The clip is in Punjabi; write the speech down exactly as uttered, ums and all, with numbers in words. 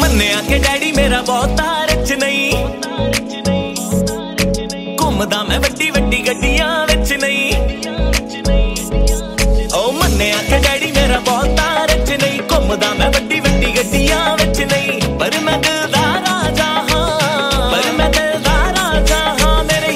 ਮੰਨਿਆ ਕਿ ਡੈਡੀ ਮੇਰਾ ਬਹੁਤਾ ਰਿਚ ਨਹੀਂ, ਘੁੰਮਦਾ ਮੈਂ ਵੱਡੀ ਵੱਡੀ